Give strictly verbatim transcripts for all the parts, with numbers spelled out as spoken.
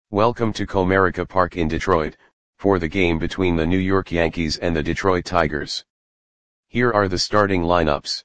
Welcome to Comerica Park in Detroit, for the game between the New York Yankees and the Detroit Tigers. Here are the starting lineups.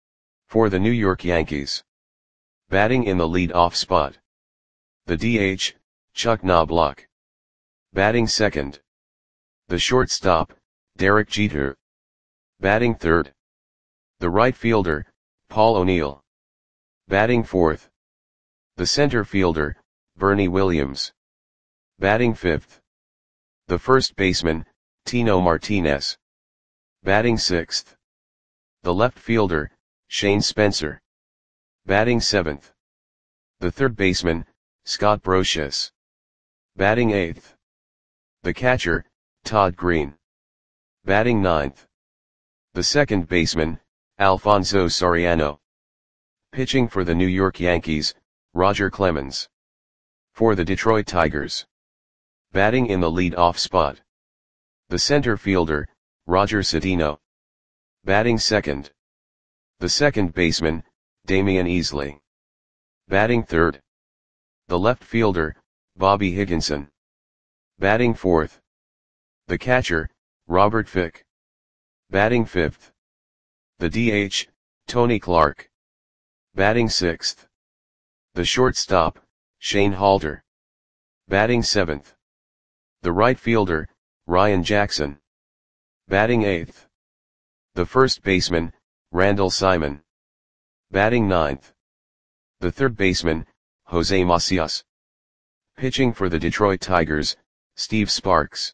For the New York Yankees. Batting in the lead-off spot. The D H, Chuck Knobloch. Batting second. The shortstop, Derek Jeter. Batting third. The right fielder, Paul O'Neill. Batting fourth. The center fielder, Bernie Williams. Batting fifth. The first baseman, Tino Martinez. Batting sixth. The left fielder, Shane Spencer. Batting seventh. The third baseman, Scott Brosius. Batting eighth. The catcher, Todd Green. Batting ninth. The second baseman, Alfonso Soriano. Pitching for the New York Yankees, Roger Clemens. For the Detroit Tigers. Batting in the lead-off spot. The center fielder, Roger Cedeno. Batting second. The second baseman, Damian Easley. Batting third. The left fielder, Bobby Higginson. Batting fourth. The catcher, Robert Fick. Batting fifth. The D H, Tony Clark. Batting sixth. The shortstop, Shane Halter. Batting seventh. The right fielder, Ryan Jackson. Batting eighth. The first baseman, Randall Simon. Batting ninth. The third baseman, Jose Macias. Pitching for the Detroit Tigers, Steve Sparks.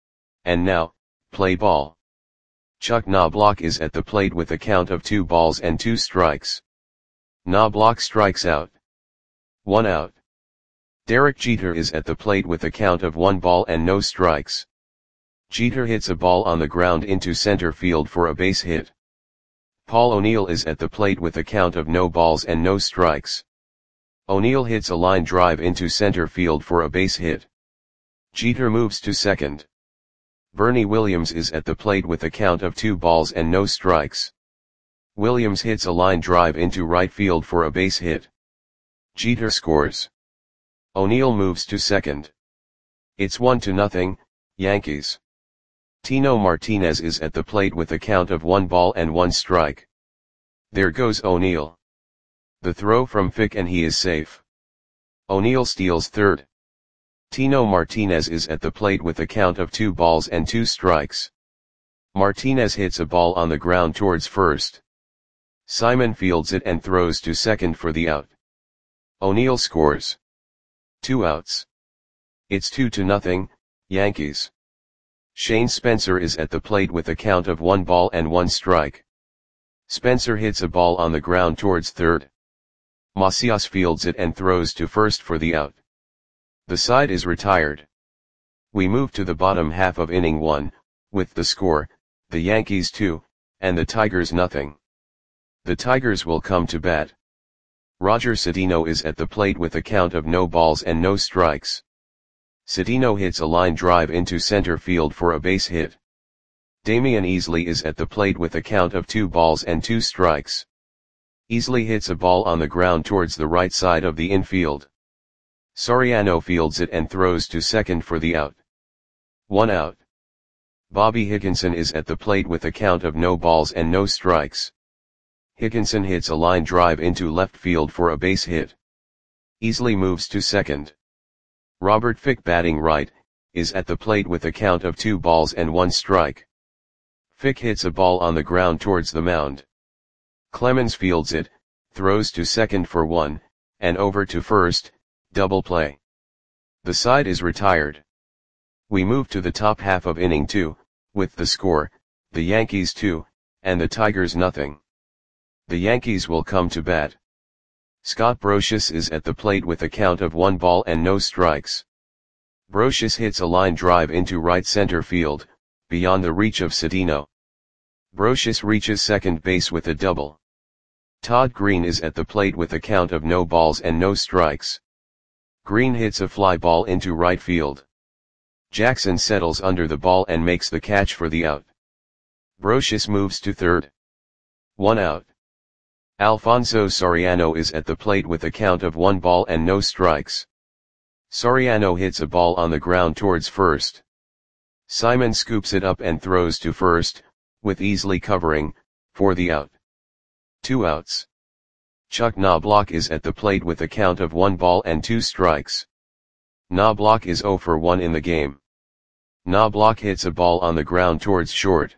And now, play ball. Chuck Knobloch is at the plate with a count of two balls and two strikes. Knobloch strikes out. One out. Derek Jeter is at the plate with a count of one ball and no strikes. Jeter hits a ball on the ground into center field for a base hit. Paul O'Neill is at the plate with a count of no balls and no strikes. O'Neill hits a line drive into center field for a base hit. Jeter moves to second. Bernie Williams is at the plate with a count of two balls and no strikes. Williams hits a line drive into right field for a base hit. Jeter scores. O'Neill moves to second. It's one to nothing, Yankees. Tino Martinez is at the plate with a count of one ball and one strike. There goes O'Neill. The throw from Fick and he is safe. O'Neill steals third. Tino Martinez is at the plate with a count of two balls and two strikes. Martinez hits a ball on the ground towards first. Simon fields it and throws to second for the out. O'Neill scores. Two outs. It's two to nothing, Yankees. Shane Spencer is at the plate with a count of one ball and one strike. Spencer hits a ball on the ground towards third. Macias fields it and throws to first for the out. The side is retired. We move to the bottom half of inning one, with the score, the Yankees two, and the Tigers nothing. The Tigers will come to bat. Roger Cedeno is at the plate with a count of no balls and no strikes. Cedeno hits a line drive into center field for a base hit. Damian Easley is at the plate with a count of two balls and two strikes. Easley hits a ball on the ground towards the right side of the infield. Soriano fields it and throws to second for the out. One out. Bobby Higginson is at the plate with a count of no balls and no strikes. Higginson hits a line drive into left field for a base hit. Easley moves to second. Robert Fick, batting right, is at the plate with a count of two balls and one strike. Fick hits a ball on the ground towards the mound. Clemens fields it, throws to second for one, and over to first, double play. The side is retired. We move to the top half of inning two, with the score, the Yankees two, and the Tigers nothing. The Yankees will come to bat. Scott Brosius is at the plate with a count of one ball and no strikes. Brosius hits a line drive into right center field, beyond the reach of Cedeno. Brosius reaches second base with a double. Todd Green is at the plate with a count of no balls and no strikes. Green hits a fly ball into right field. Jackson settles under the ball and makes the catch for the out. Brosius moves to third. One out. Alfonso Soriano is at the plate with a count of one ball and no strikes. Soriano hits a ball on the ground towards first. Simon scoops it up and throws to first, with Easley covering, for the out. Two outs. Chuck Knobloch is at the plate with a count of one ball and two strikes. Knobloch is zero for one in the game. Knobloch hits a ball on the ground towards short.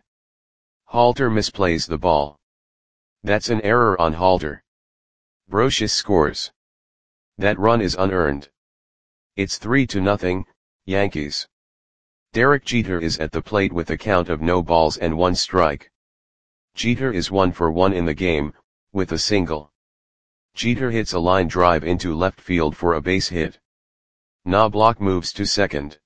Halter misplays the ball. That's an error on Halter. Brocious scores. That run is unearned. It's three to nothing, Yankees. Derek Jeter is at the plate with a count of no balls and one strike. Jeter is one for one in the game, with a single. Jeter hits a line drive into left field for a base hit. Knobloch moves to second.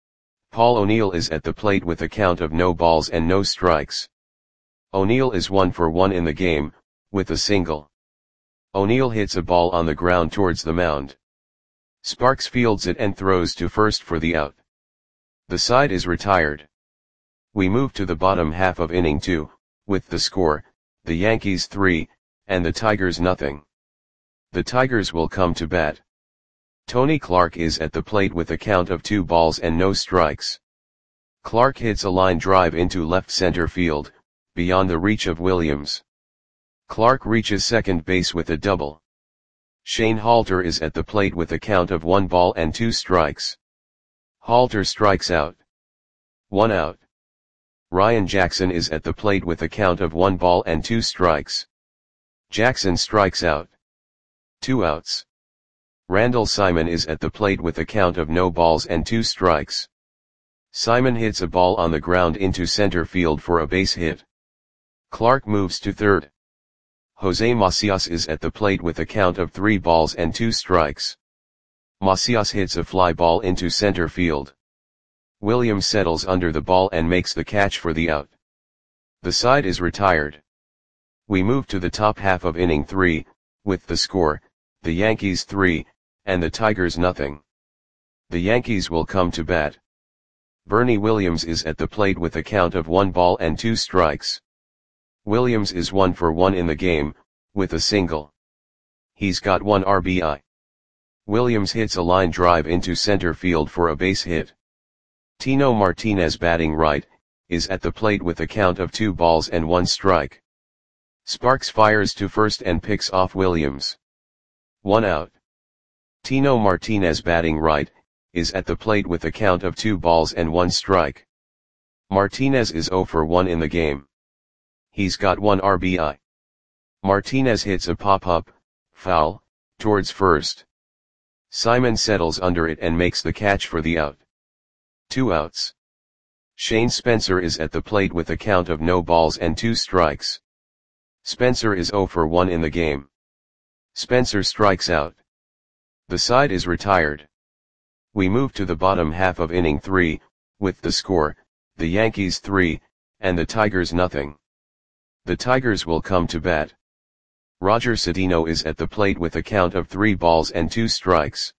Paul O'Neill is at the plate with a count of no balls and no strikes. O'Neill is one for one in the game, with a single. O'Neill hits a ball on the ground towards the mound. Sparks fields it and throws to first for the out. The side is retired. We move to the bottom half of inning two, with the score, the Yankees three, and the Tigers nothing. The Tigers will come to bat. Tony Clark is at the plate with a count of two balls and no strikes. Clark hits a line drive into left center field, beyond the reach of Williams. Clark reaches second base with a double. Shane Halter is at the plate with a count of one ball and two strikes. Halter strikes out. One out. Ryan Jackson is at the plate with a count of one ball and two strikes. Jackson strikes out. Two outs. Randall Simon is at the plate with a count of no balls and two strikes. Simon hits a ball on the ground into center field for a base hit. Clark moves to third. Jose Macias is at the plate with a count of three balls and two strikes. Macias hits a fly ball into center field. Williams settles under the ball and makes the catch for the out. The side is retired. We move to the top half of inning three, with the score, the Yankees three, and the Tigers nothing. The Yankees will come to bat. Bernie Williams is at the plate with a count of one ball and two strikes. Williams is one for one in the game, with a single. He's got one R B I. Williams hits a line drive into center field for a base hit. Tino Martinez, batting right, is at the plate with a count of two balls and one strike. Sparks fires to first and picks off Williams. One out. Tino Martinez, batting right, is at the plate with a count of two balls and one strike. Martinez is zero for one in the game. He's got one R B I. Martinez hits a pop-up, foul, towards first. Simon settles under it and makes the catch for the out. Two outs. Shane Spencer is at the plate with a count of no balls and two strikes. Spencer is zero for one in the game. Spencer strikes out. The side is retired. We move to the bottom half of inning three, with the score, the Yankees three, and the Tigers nothing. The Tigers will come to bat. Roger Cedeno is at the plate with a count of three balls and two strikes.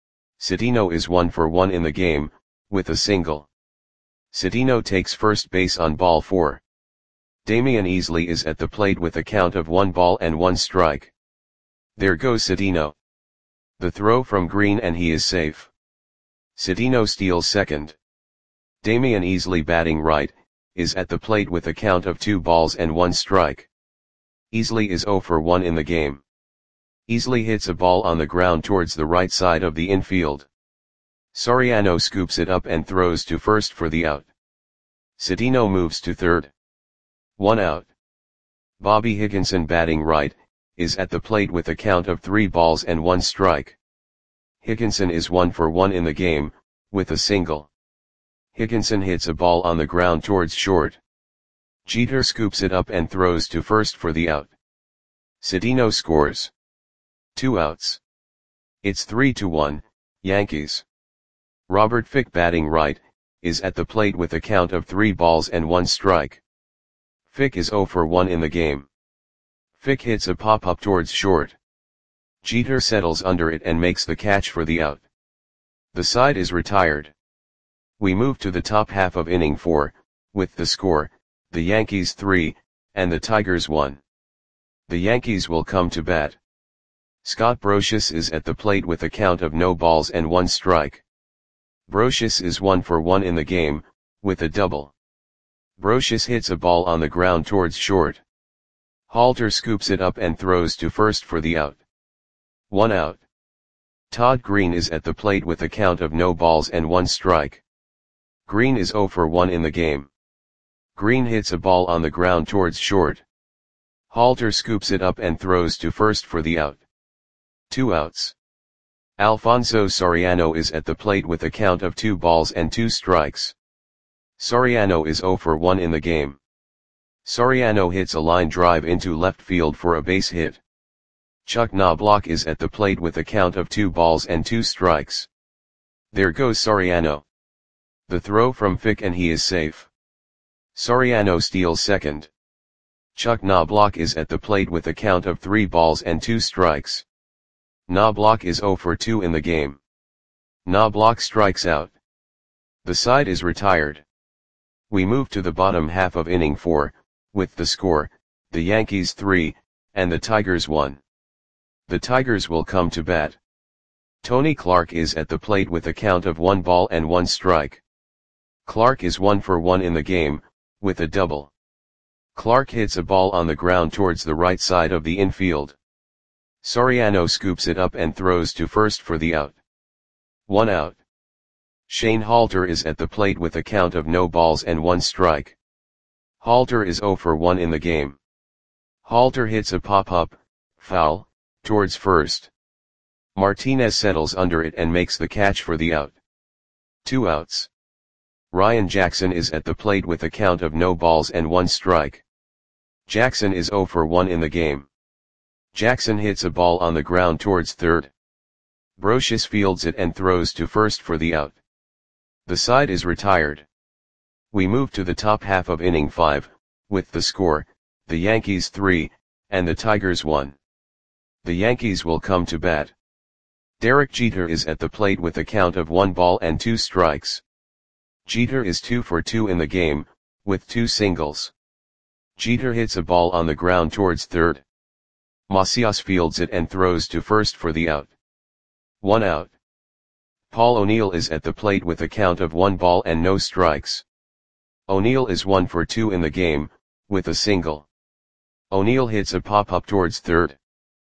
Cedeno is one for one in the game, with a single. Cedeno takes first base on ball four. Damian Easley is at the plate with a count of one ball and one strike. There goes Cedeno. The throw from Green and he is safe. Cedeno steals second. Damian Easley, batting right, is at the plate with a count of two balls and one strike. Easley is zero for one in the game. Easley hits a ball on the ground towards the right side of the infield. Soriano scoops it up and throws to first for the out. Cedeno moves to third. One out. Bobby Higginson, batting right, is at the plate with a count of three balls and one strike. Higginson is one for one in the game, with a single. Higginson hits a ball on the ground towards short. Jeter scoops it up and throws to first for the out. Cedeno scores. Two outs. It's three to one, Yankees. Robert Fick, batting right, is at the plate with a count of three balls and one strike. Fick is zero for one in the game. Fick hits a pop-up towards short. Jeter settles under it and makes the catch for the out. The side is retired. We move to the top half of inning four, with the score, the Yankees three, and the Tigers one. The Yankees will come to bat. Scott Brosius is at the plate with a count of no balls and one strike. Brosius is one for one in the game, with a double. Brosius hits a ball on the ground towards short. Halter scoops it up and throws to first for the out. One out. Todd Green is at the plate with a count of no balls and one strike. Green is zero for one in the game. Green hits a ball on the ground towards short. Halter scoops it up and throws to first for the out. Two outs. Alfonso Soriano is at the plate with a count of two balls and two strikes. Soriano is zero for one in the game. Soriano hits a line drive into left field for a base hit. Chuck Knobloch is at the plate with a count of two balls and two strikes. There goes Soriano. The throw from Fick and he is safe. Soriano steals second. Chuck Knobloch is at the plate with a count of three balls and two strikes. Knobloch is zero for two in the game. Knobloch strikes out. The side is retired. We move to the bottom half of inning four, with the score, the Yankees three, and the Tigers one. The Tigers will come to bat. Tony Clark is at the plate with a count of one ball and one strike. Clark is one for one in the game, with a double. Clark hits a ball on the ground towards the right side of the infield. Soriano scoops it up and throws to first for the out. One out. Shane Halter is at the plate with a count of no balls and one strike. Halter is zero for one in the game. Halter hits a pop-up, foul, towards first. Martinez settles under it and makes the catch for the out. Two outs. Ryan Jackson is at the plate with a count of no balls and one strike. Jackson is zero for one in the game. Jackson hits a ball on the ground towards third. Brosius fields it and throws to first for the out. The side is retired. We move to the top half of inning five, with the score, the Yankees three, and the Tigers one. The Yankees will come to bat. Derek Jeter is at the plate with a count of one ball and two strikes. Jeter is two for two in the game, with two singles. Jeter hits a ball on the ground towards third. Macias fields it and throws to first for the out. One out. Paul O'Neill is at the plate with a count of one ball and no strikes. O'Neill is one for two in the game, with a single. O'Neill hits a pop-up towards third.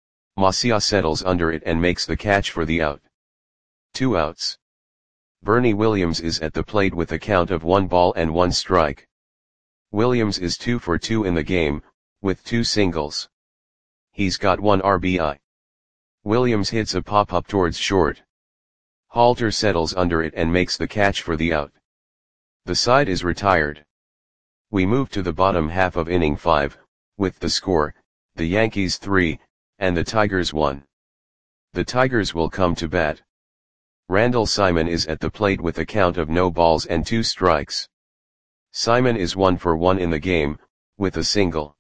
Macias settles under it and makes the catch for the out. Two outs. Bernie Williams is at the plate with a count of one ball and one strike. Williams is two for two in the game, with two singles. He's got one R B I. Williams hits a pop-up towards short. Halter settles under it and makes the catch for the out. The side is retired. We move to the bottom half of inning five, with the score, the Yankees three, and the Tigers one. The Tigers will come to bat. Randall Simon is at the plate with a count of no balls and two strikes. Simon is one for one in the game, with a single.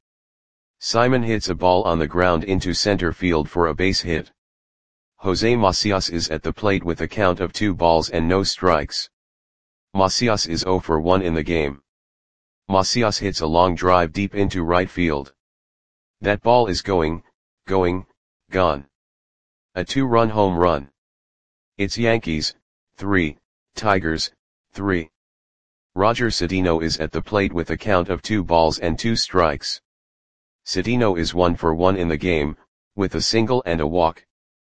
Simon hits a ball on the ground into center field for a base hit. Jose Macias is at the plate with a count of two balls and no strikes. Macias is zero for one in the game. Macias hits a long drive deep into right field. That ball is going, going, gone. A two-run home run. It's Yankees, three, Tigers, three. Roger Cedeno is at the plate with a count of two balls and two strikes. Cedeno is one for one in the game, with a single and a walk.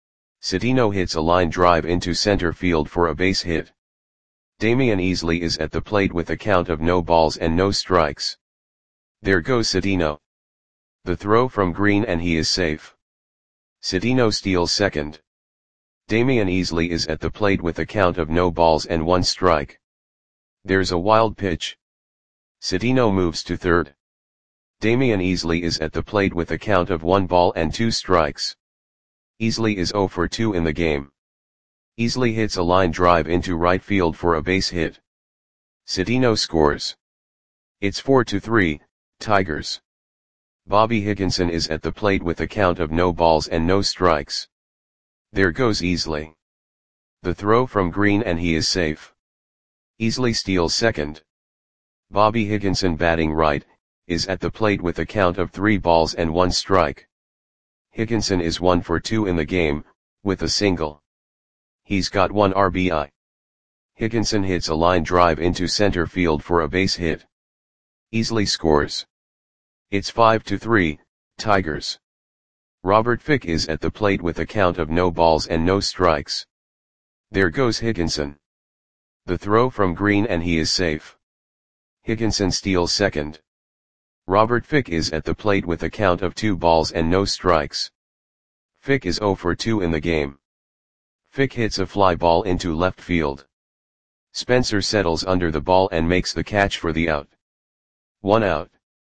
Cedeno hits a line drive into center field for a base hit. Damian Easley is at the plate with a count of no balls and no strikes. There goes Cedeno. The throw from Green and he is safe. Cedeno steals second. Damian Easley is at the plate with a count of no balls and one strike. There's a wild pitch. Cedeno moves to third. Damian Easley is at the plate with a count of one ball and two strikes. Easley is zero for two in the game. Easley hits a line drive into right field for a base hit. Cedeno scores. It's four to three, Tigers. Bobby Higginson is at the plate with a count of no balls and no strikes. There goes Easley. The throw from Green and he is safe. Easley steals second. Bobby Higginson batting right, is at the plate with a count of three balls and one strike. Higginson is one for two in the game, with a single. He's got one R B I. Higginson hits a line drive into center field for a base hit. Easily scores. It's five to three, Tigers. Robert Fick is at the plate with a count of no balls and no strikes. There goes Higginson. The throw from Green and he is safe. Higginson steals second. Robert Fick is at the plate with a count of two balls and no strikes. Fick is zero for two in the game. Fick hits a fly ball into left field. Spencer settles under the ball and makes the catch for the out. One out.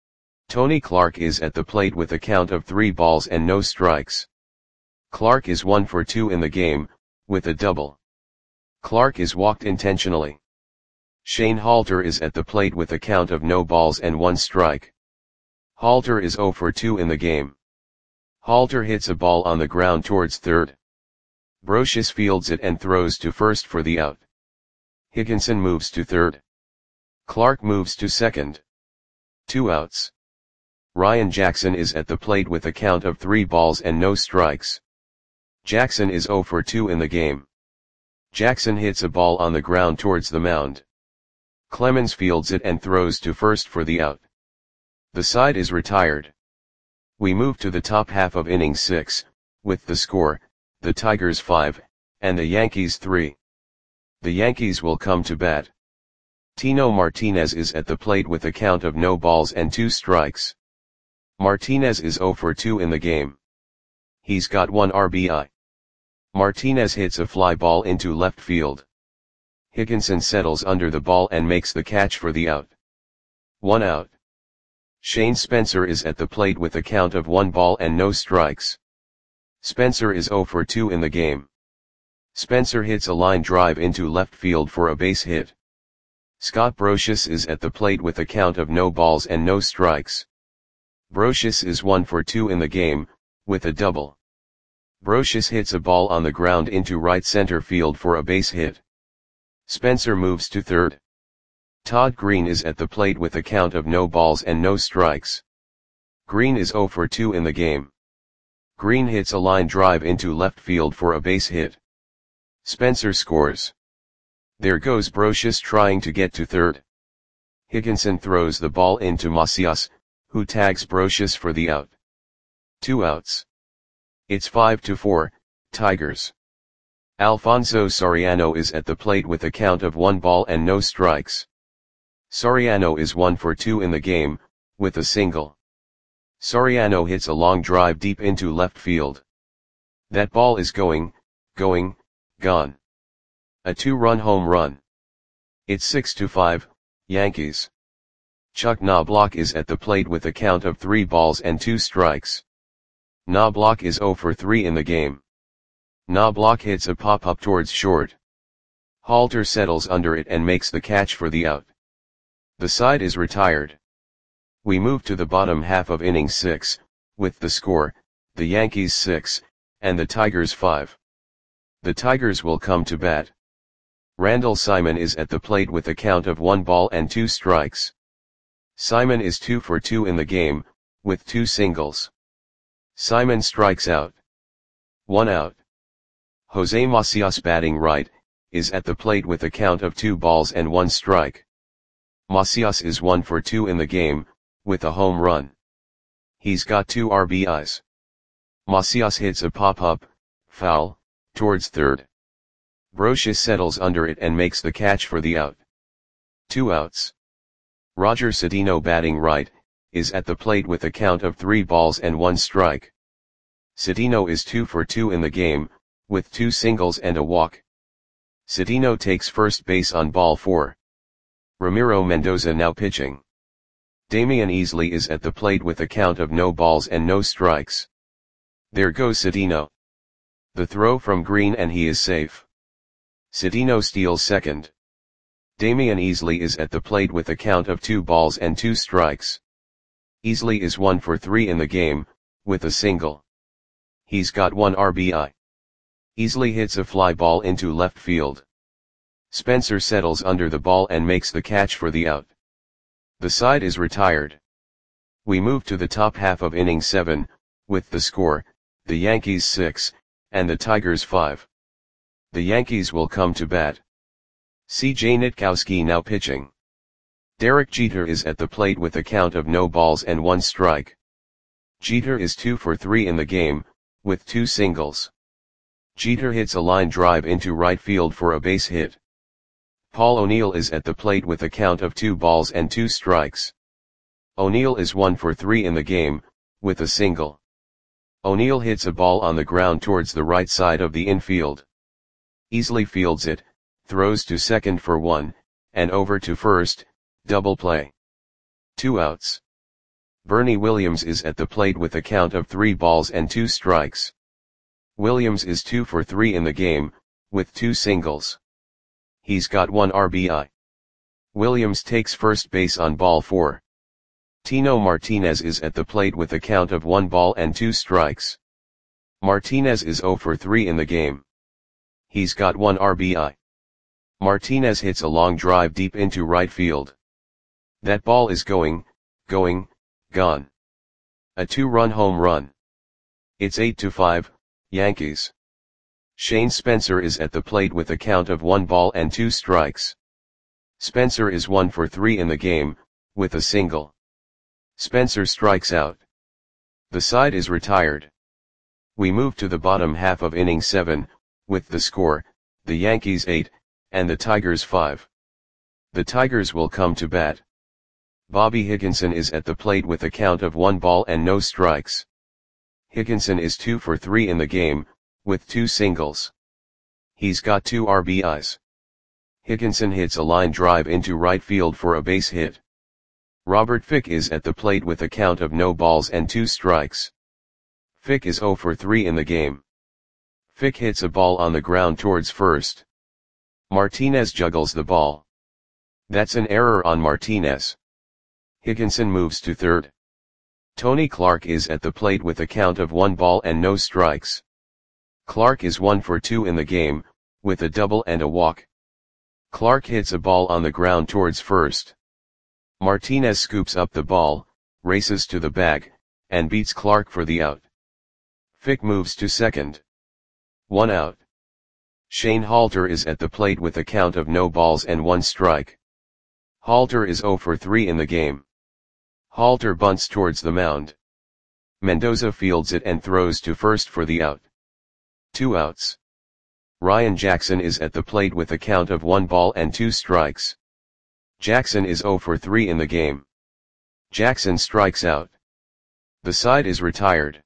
Tony Clark is at the plate with a count of three balls and no strikes. Clark is one for two in the game, with a double. Clark is walked intentionally. Shane Halter is at the plate with a count of no balls and one strike. Halter is zero for two in the game. Halter hits a ball on the ground towards third. Brocious fields it and throws to first for the out. Higginson moves to third. Clark moves to second. Two outs. Ryan Jackson is at the plate with a count of three balls and no strikes. Jackson is zero for two in the game. Jackson hits a ball on the ground towards the mound. Clemens fields it and throws to first for the out. The side is retired. We move to the top half of inning six, with the score, the Tigers five, and the Yankees three. The Yankees will come to bat. Tino Martinez is at the plate with a count of no balls and two strikes. Martinez is zero for two in the game. He's got one R B I. Martinez hits a fly ball into left field. Higginson settles under the ball and makes the catch for the out. One out. Shane Spencer is at the plate with a count of one ball and no strikes. Spencer is zero for two in the game. Spencer hits a line drive into left field for a base hit. Scott Brocious is at the plate with a count of no balls and no strikes. Brocious is one for two in the game, with a double. Brocious hits a ball on the ground into right center field for a base hit. Spencer moves to third. Todd Green is at the plate with a count of no balls and no strikes. Green is zero for two in the game. Green hits a line drive into left field for a base hit. Spencer scores. There goes Brocious trying to get to third. Higginson throws the ball into Macias, who tags Brocious for the out. Two outs. It's five to four, Tigers. Alfonso Soriano is at the plate with a count of one ball and no strikes. Soriano is one for two in the game, with a single. Soriano hits a long drive deep into left field. That ball is going, going, gone. A two-run home run. It's six to five, Yankees. Chuck Knobloch is at the plate with a count of three balls and two strikes. Knobloch is zero for three in the game. Knobloch hits a pop-up towards short. Halter settles under it and makes the catch for the out. The side is retired. We move to the bottom half of inning six, with the score, the Yankees six, and the Tigers five. The Tigers will come to bat. Randall Simon is at the plate with a count of one ball and two strikes. Simon is two for two in the game, with two singles. Simon strikes out. One out. Jose Macias, batting right, is at the plate with a count of two balls and one strike. Macias is one for two in the game, with a home run. He's got two R B Is. Macias hits a pop-up, foul, towards third. Brocious settles under it and makes the catch for the out. Two outs. Roger Cedeno, batting right, is at the plate with a count of three balls and one strike. Cedeno is two for two in the game, with two singles and a walk. Cedeno takes first base on ball four. Ramiro Mendoza now pitching. Damian Easley is at the plate with a count of no balls and no strikes. There goes Cedeno. The throw from Green and he is safe. Cedeno steals second. Damian Easley is at the plate with a count of two balls and two strikes. Easley is one for three in the game, with a single. He's got one R B I. Easley hits a fly ball into left field. Spencer settles under the ball and makes the catch for the out. The side is retired. We move to the top half of inning seven, with the score, the Yankees six, and the Tigers five. The Yankees will come to bat. C J Nitkowski now pitching. Derek Jeter is at the plate with a count of no balls and one strike. Jeter is two for three in the game, with two singles. Jeter hits a line drive into right field for a base hit. Paul O'Neill is at the plate with a count of two balls and two strikes. O'Neill is one for three in the game, with a single. O'Neill hits a ball on the ground towards the right side of the infield. Easily fields it, throws to second for one, and over to first, double play. Two outs. Bernie Williams is at the plate with a count of three balls and two strikes. Williams is two for three in the game, with two singles. He's got one R B I. Williams takes first base on ball four. Tino Martinez is at the plate with a count of one ball and two strikes. Martinez is zero for three in the game. He's got one R B I. Martinez hits a long drive deep into right field. That ball is going, going, gone. A two-run home run. It's eight to five, Yankees. Shane Spencer is at the plate with a count of one ball and two strikes. Spencer is one for three in the game, with a single. Spencer strikes out. The side is retired. We move to the bottom half of inning seven, with the score, the Yankees eight, and the Tigers five. The Tigers will come to bat. Bobby Higginson is at the plate with a count of one ball and no strikes. Higginson is two for three in the game, with two singles. He's got two R B Is. Higginson hits a line drive into right field for a base hit. Robert Fick is at the plate with a count of no balls and two strikes. Fick is zero for three in the game. Fick hits a ball on the ground towards first. Martinez juggles the ball. That's an error on Martinez. Higginson moves to third. Tony Clark is at the plate with a count of one ball and no strikes. Clark is one for two in the game, with a double and a walk. Clark hits a ball on the ground towards first. Martinez scoops up the ball, races to the bag, and beats Clark for the out. Fick moves to second. One out. Shane Halter is at the plate with a count of no balls and one strike. Halter is zero for three in the game. Halter bunts towards the mound. Mendoza fields it and throws to first for the out. Two outs. Ryan Jackson is at the plate with a count of one ball and two strikes. Jackson is zero for three in the game. Jackson strikes out. The side is retired.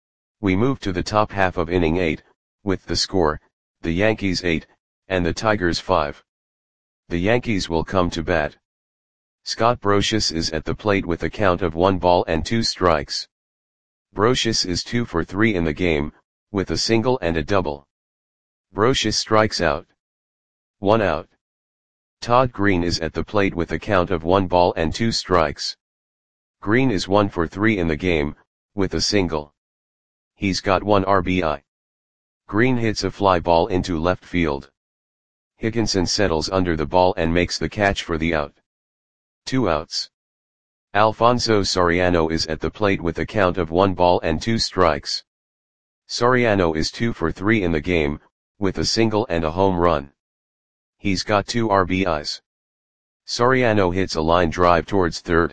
We move to the top half of inning eight, with the score, the Yankees eight, and the Tigers five. The Yankees will come to bat. Scott Brosius is at the plate with a count of one ball and two strikes. Brosius is two for three in the game, with a single and a double. Brosius strikes out. One out. Todd Green is at the plate with a count of one ball and two strikes. Green is one for three in the game, with a single. He's got one R B I. Green hits a fly ball into left field. Higginson settles under the ball and makes the catch for the out. Two outs. Alfonso Soriano is at the plate with a count of one ball and two strikes. Soriano is two for three in the game, with a single and a home run. He's got two R B Is. Soriano hits a line drive towards third.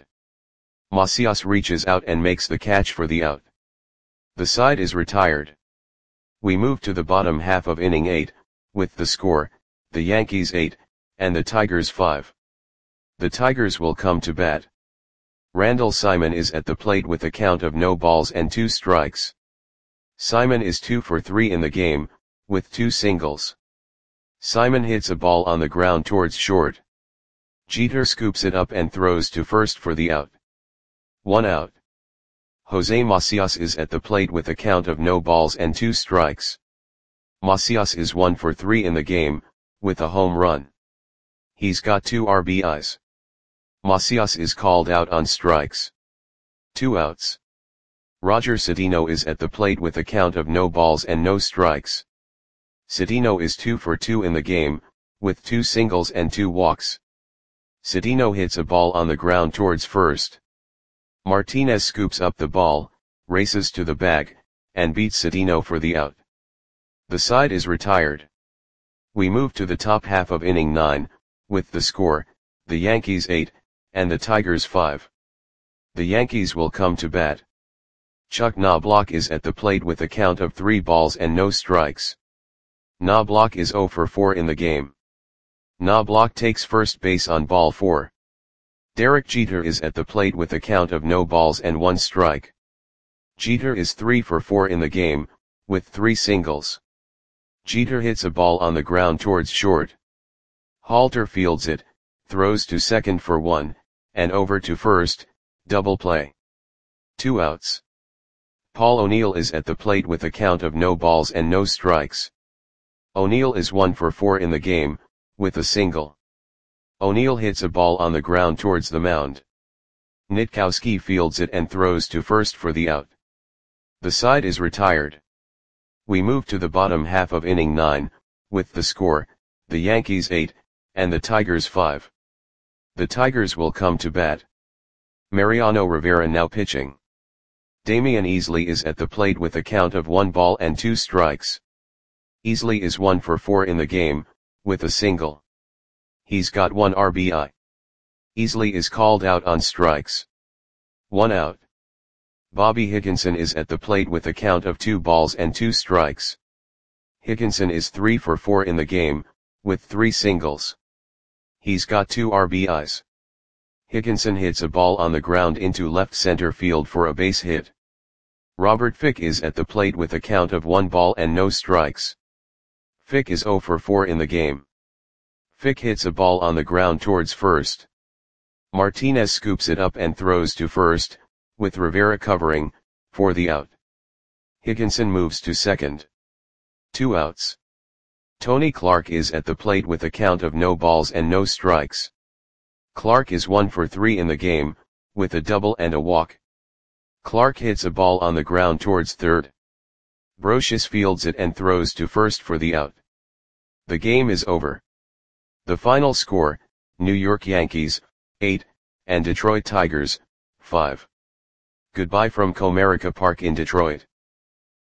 Macias reaches out and makes the catch for the out. The side is retired. We move to the bottom half of inning eight, with the score, the Yankees eight, and the Tigers five. The Tigers will come to bat. Randall Simon is at the plate with a count of no balls and two strikes. Simon is two for three in the game, with two singles. Simon hits a ball on the ground towards short. Jeter scoops it up and throws to first for the out. One out. Jose Macias is at the plate with a count of no balls and two strikes. Macias is one for three in the game, with a home run. He's got two R B Is. Macias is called out on strikes. Two outs. Roger Cedeno is at the plate with a count of no balls and no strikes. Cedeno is two for two in the game, with two singles and two walks. Cedeno hits a ball on the ground towards first. Martinez scoops up the ball, races to the bag, and beats Cedeno for the out. The side is retired. We move to the top half of inning nine, with the score, the Yankees eight, and the Tigers five. The Yankees will come to bat. Chuck Knobloch is at the plate with a count of three balls and no strikes. Knobloch is zero for four in the game. Knobloch takes first base on ball four. Derek Jeter is at the plate with a count of no balls and one strike. Jeter is three for four in the game, with three singles. Jeter hits a ball on the ground towards short. Halter fields it, throws to second for one, and over to first, double play. Two outs. Paul O'Neill is at the plate with a count of no balls and no strikes. O'Neill is one for four in the game, with a single. O'Neill hits a ball on the ground towards the mound. Nitkowski fields it and throws to first for the out. The side is retired. We move to the bottom half of inning nine, with the score, the Yankees eight, and the Tigers five. The Tigers will come to bat. Mariano Rivera now pitching. Damian Easley is at the plate with a count of one ball and two strikes. Easley is one for four in the game, with a single. He's got one R B I. Easley is called out on strikes. One out. Bobby Higginson is at the plate with a count of two balls and two strikes. Higginson is three for four in the game, with three singles. He's got two R B Is. Higginson hits a ball on the ground into left center field for a base hit. Robert Fick is at the plate with a count of one ball and no strikes. Fick is zero for four in the game. Fick hits a ball on the ground towards first. Martinez scoops it up and throws to first, with Rivera covering, for the out. Higginson moves to second. Two outs. Tony Clark is at the plate with a count of no balls and no strikes. Clark is one for three in the game, with a double and a walk. Clark hits a ball on the ground towards third. Brocious fields it and throws to first for the out. The game is over. The final score, New York Yankees, eight, and Detroit Tigers, five. Goodbye from Comerica Park in Detroit.